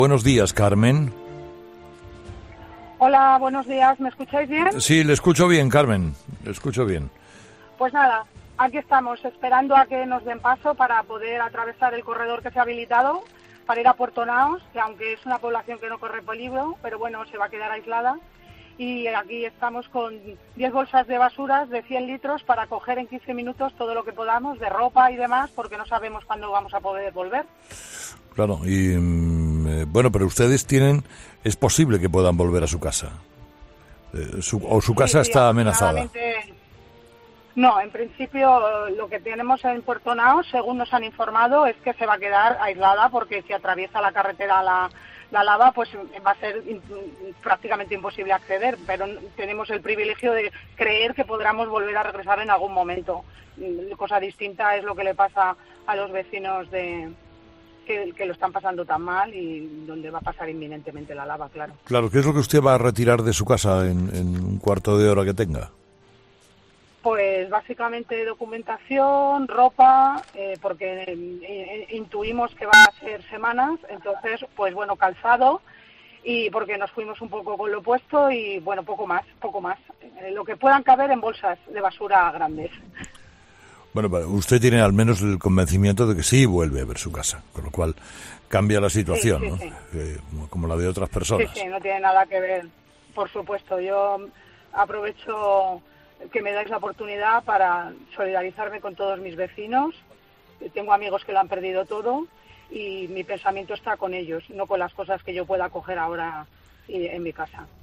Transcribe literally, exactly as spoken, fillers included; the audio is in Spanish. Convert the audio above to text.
Buenos días, Carmen. Hola, buenos días. ¿Me escucháis bien? Sí, le escucho bien, Carmen. Le escucho bien. Pues nada, aquí estamos esperando a que nos den paso para poder atravesar el corredor que se ha habilitado para ir a Puerto Naos, que aunque es una población que no corre peligro, pero bueno, se va a quedar aislada. Y aquí estamos con diez bolsas de basuras de cien litros para coger en quince minutos todo lo que podamos, de ropa y demás, porque no sabemos cuándo vamos a poder volver. Claro, y eh, bueno, pero ustedes tienen, es posible que puedan volver a su casa, eh, su, o su casa sí, sí, está amenazada. No, en principio lo que tenemos en Puerto Naos, según nos han informado, es que se va a quedar aislada porque si atraviesa la carretera la, la lava, pues va a ser in, prácticamente imposible acceder, pero tenemos el privilegio de creer que podremos volver a regresar en algún momento. Cosa distinta es lo que le pasa a los vecinos de que, que lo están pasando tan mal y donde va a pasar inminentemente la lava, claro. Claro, ¿qué es lo que usted va a retirar de su casa en, en un cuarto de hora que tenga? Pues básicamente documentación, ropa, eh, porque eh, intuimos que va a ser semanas, entonces, pues bueno, calzado, y porque nos fuimos un poco con lo puesto y bueno, poco más, poco más. Eh, lo que puedan caber en bolsas de basura grandes. Bueno, usted tiene al menos el convencimiento de que sí vuelve a ver su casa, con lo cual cambia la situación, sí, sí, ¿no? sí. Eh, como la de otras personas. Sí, sí, no tiene nada que ver, por supuesto. Yo aprovecho que me dais la oportunidad para solidarizarme con todos mis vecinos. Tengo amigos que lo han perdido todo y mi pensamiento está con ellos, no con las cosas que yo pueda coger ahora en mi casa.